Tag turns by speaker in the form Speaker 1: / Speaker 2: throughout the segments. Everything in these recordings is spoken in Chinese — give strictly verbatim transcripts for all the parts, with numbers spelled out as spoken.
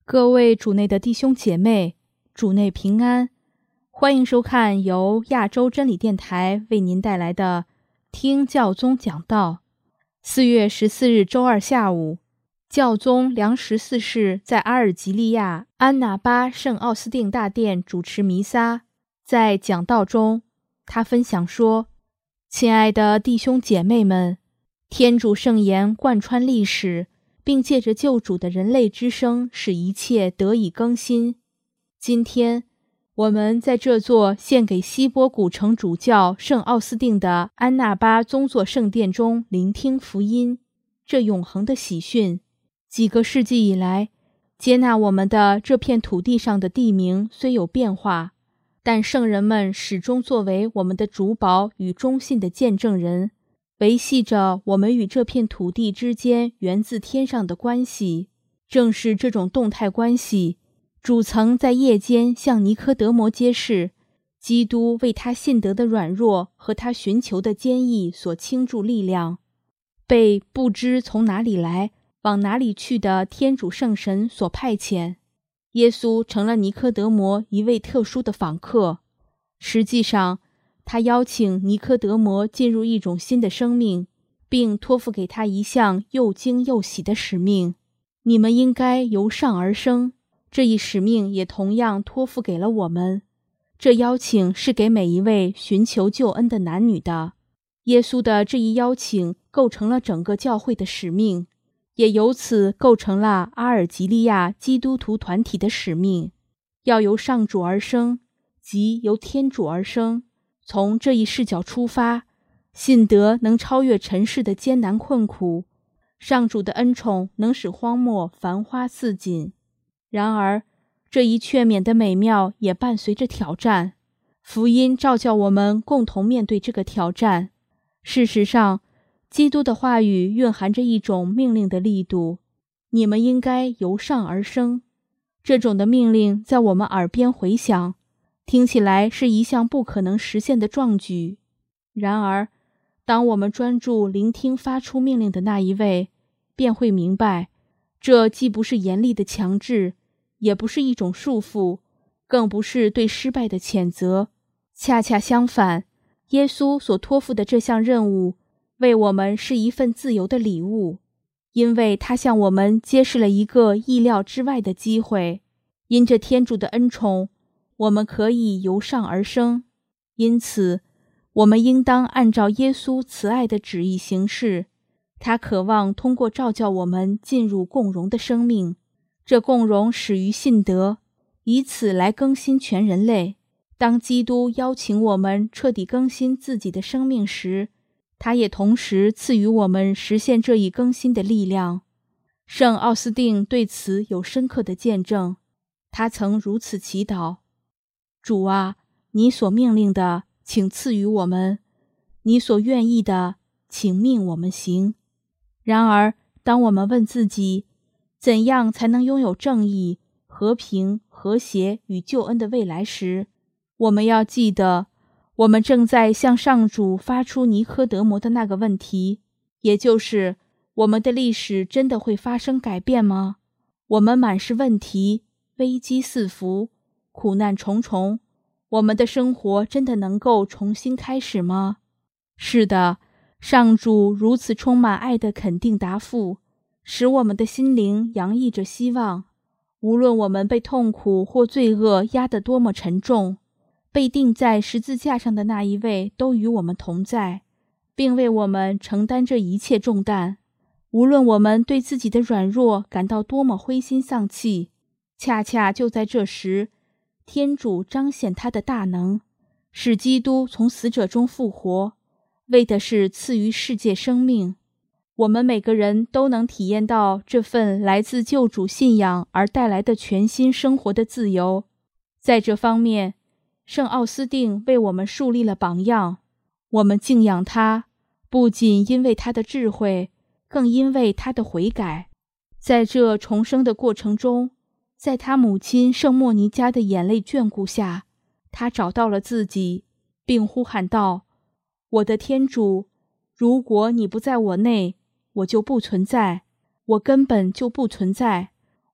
Speaker 1: 各位主内的弟兄姐妹，主内平安，欢迎收看由亚洲真理电台为您带来的听教宗讲道。四月十四日周二下午，教宗良十四世在阿尔及利亚安纳巴圣奥斯定大殿主持弥撒。在讲道中，他分享说：亲爱的弟兄姐妹们，天主圣言贯穿历史，并借着救主的人类之声使一切得以更新。今天我们在这座献给希波古城主教圣奥斯定的安纳巴宗座圣殿中聆听福音，这永恒的喜讯。几个世纪以来，接纳我们的这片土地上的地名虽有变化，但圣人们始终作为我们的主保与忠信的见证人，维系着我们与这片土地之间源自天上的关系。正是这种动态关系，主曾在夜间向尼科德摩揭示，基督为他信德的软弱和他寻求的坚毅所倾注力量。被不知从哪里来往哪里去的天主圣神所派遣，耶稣成了尼科德摩一位特殊的访客。实际上，他邀请尼科德摩进入一种新的生命，并托付给他一项又惊又喜的使命：你们应该由上而生。这一使命也同样托付给了我们。这邀请是给每一位寻求救恩的男女的。耶稣的这一邀请构成了整个教会的使命，也由此构成了阿尔及利亚基督徒团体的使命。要由上主而生，即由天主而生。从这一视角出发，信德能超越尘世的艰难困苦，上主的恩宠能使荒漠繁花似锦。然而，这一劝勉的美妙也伴随着挑战。福音召叫我们共同面对这个挑战。事实上，基督的话语蕴含着一种命令的力度：你们应该由上而生。这种的命令在我们耳边回响，听起来是一项不可能实现的壮举。然而，当我们专注聆听发出命令的那一位，便会明白，这既不是严厉的强制，也不是一种束缚，更不是对失败的谴责。恰恰相反，耶稣所托付的这项任务，为我们是一份自由的礼物，因为他向我们揭示了一个意料之外的机会。因着天主的恩宠，我们可以由上而生。因此，我们应当按照耶稣慈爱的旨意行事。他渴望通过召叫我们进入共荣的生命，这共荣始于信德，以此来更新全人类。当基督邀请我们彻底更新自己的生命时，他也同时赐予我们实现这一更新的力量。圣奥斯定对此有深刻的见证，他曾如此祈祷：主啊，你所命令的，请赐予我们；你所愿意的，请命我们行。然而，当我们问自己，怎样才能拥有正义、和平、和谐与救恩的未来时，我们要记得，我们正在向上主发出尼科德摩的那个问题，也就是：我们的历史真的会发生改变吗？我们满是问题，危机四伏，苦难重重，我们的生活真的能够重新开始吗？是的，上主如此充满爱的肯定答复，使我们的心灵洋溢着希望。无论我们被痛苦或罪恶压得多么沉重，被钉在十字架上的那一位都与我们同在，并为我们承担这一切重担。无论我们对自己的软弱感到多么灰心丧气，恰恰就在这时，天主彰显他的大能，使基督从死者中复活，为的是赐予世界生命。我们每个人都能体验到这份来自救主信仰而带来的全新生活的自由。在这方面，圣奥斯定为我们树立了榜样。我们敬仰他，不仅因为他的智慧，更因为他的悔改。在这重生的过程中，在他母亲圣莫尼加的眼泪眷顾下，他找到了自己，并呼喊道：我的天主，如果你不在我内，我就不存在，我根本就不存在，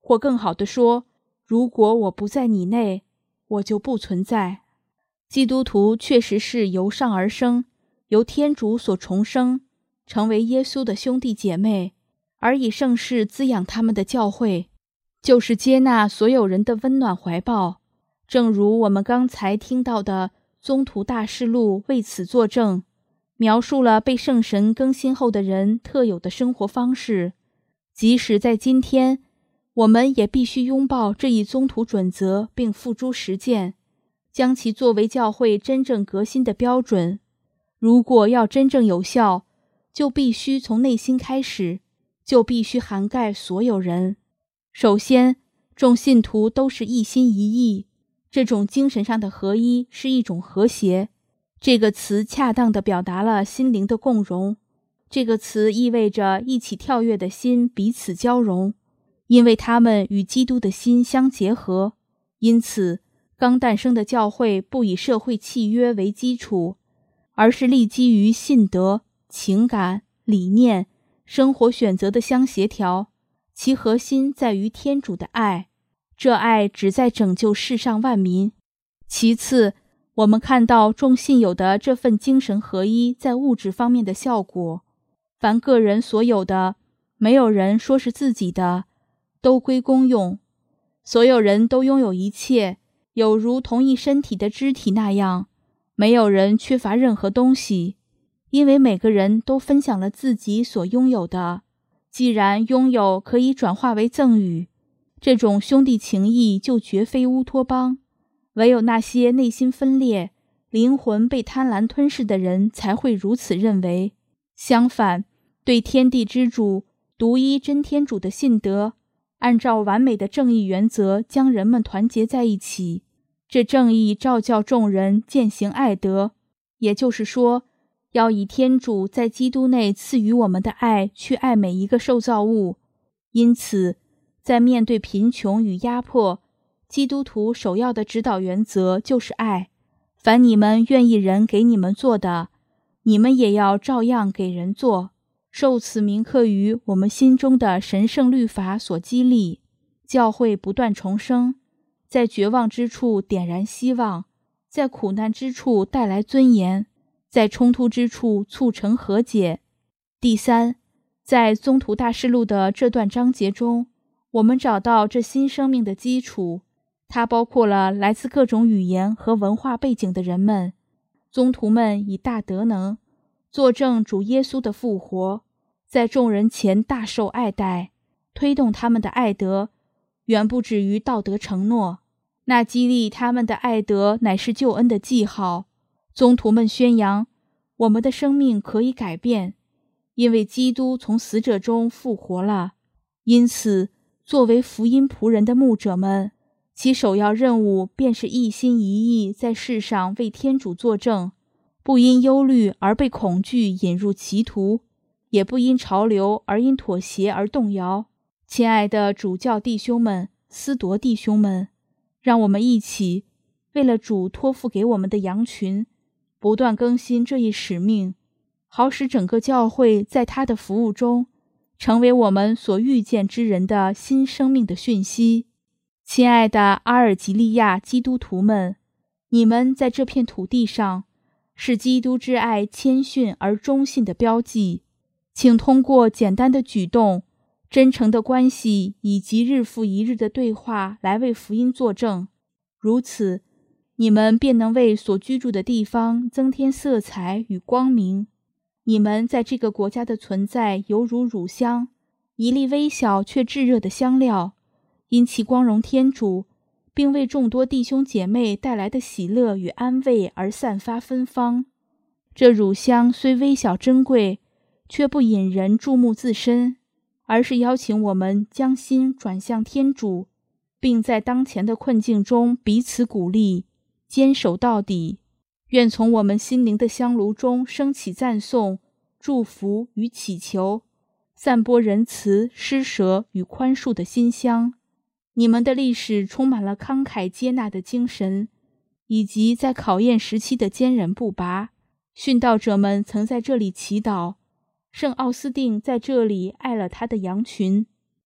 Speaker 1: 或更好地说，如果我不在你内，我就不存在。基督徒确实是由上而生，由天主所重生，成为耶稣的兄弟姐妹，而以圣事滋养他们的教会，就是接纳所有人的温暖怀抱。正如我们刚才听到的宗徒大事录为此作证，描述了被圣神更新后的人特有的生活方式。即使在今天，我们也必须拥抱这一宗徒准则并付诸实践，将其作为教会真正革新的标准。如果要真正有效，就必须从内心开始，就必须涵盖所有人。首先，众信徒都是一心一意，这种精神上的合一是一种和谐。这个词恰当地表达了心灵的共融。这个词意味着一起跳跃的心彼此交融，因为它们与基督的心相结合。因此，刚诞生的教会不以社会契约为基础，而是立基于信德、情感、理念、生活选择的相协调，其核心在于天主的爱，这爱旨在拯救世上万民。其次，我们看到众信友的这份精神合一在物质方面的效果。凡个人所有的，没有人说是自己的，都归公用。所有人都拥有一切，有如同一身体的肢体那样，没有人缺乏任何东西，因为每个人都分享了自己所拥有的。既然拥有可以转化为赠与，这种兄弟情谊就绝非乌托邦。唯有那些内心分裂、灵魂被贪婪吞噬的人才会如此认为。相反，对天地之主、独一真天主的信德，按照完美的正义原则将人们团结在一起。这正义召教众人践行爱德，也就是说，要以天主在基督内赐予我们的爱去爱每一个受造物。因此，在面对贫穷与压迫，基督徒首要的指导原则就是爱。凡你们愿意人给你们做的，你们也要照样给人做。受此铭刻于我们心中的神圣律法所激励，教会不断重生，在绝望之处点燃希望，在苦难之处带来尊严，在冲突之处促成和解。第三，在宗徒大事录的这段章节中，我们找到这新生命的基础，它包括了来自各种语言和文化背景的人们。宗徒们以大德能作证主耶稣的复活，在众人前大受爱戴，推动他们的爱德远不止于道德承诺，那激励他们的爱德乃是救恩的记号。宗徒们宣扬，我们的生命可以改变，因为基督从死者中复活了。因此，作为福音仆人的牧者们，其首要任务便是一心一意在世上为天主作证，不因忧虑而被恐惧引入歧途，也不因潮流而因妥协而动摇。亲爱的主教弟兄们、司铎弟兄们，让我们一起为了主托付给我们的羊群，不断更新这一使命，好使整个教会在他的服务中成为我们所遇见之人的新生命的讯息。亲爱的阿尔及利亚基督徒们，你们在这片土地上是基督之爱谦逊而忠信的标记，请通过简单的举动、真诚的关系以及日复一日的对话来为福音作证。如此，你们便能为所居住的地方增添色彩与光明。你们在这个国家的存在犹如乳香，一粒微小却炙热的香料，因其光荣天主，并为众多弟兄姐妹带来的喜乐与安慰而散发芬芳。这乳香虽微小珍贵，却不引人注目自身，而是邀请我们将心转向天主，并在当前的困境中彼此鼓励，坚守到底。愿从我们心灵的香炉中升起赞颂、祝福与祈求，散播仁慈、施舍与宽恕的馨香。你们的历史充满了慷慨接纳的精神，以及在考验时期的坚韧不拔。殉道者们曾在这里祈祷，圣奥斯定在这里爱了他的羊群。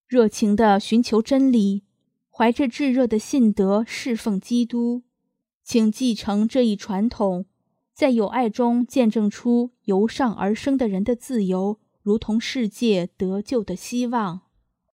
Speaker 1: 热情地寻求真理，怀着炙热的信德侍奉基督。请继承这一传统，在友爱中见证出由上而生的人的自由，如同世界得救的希望。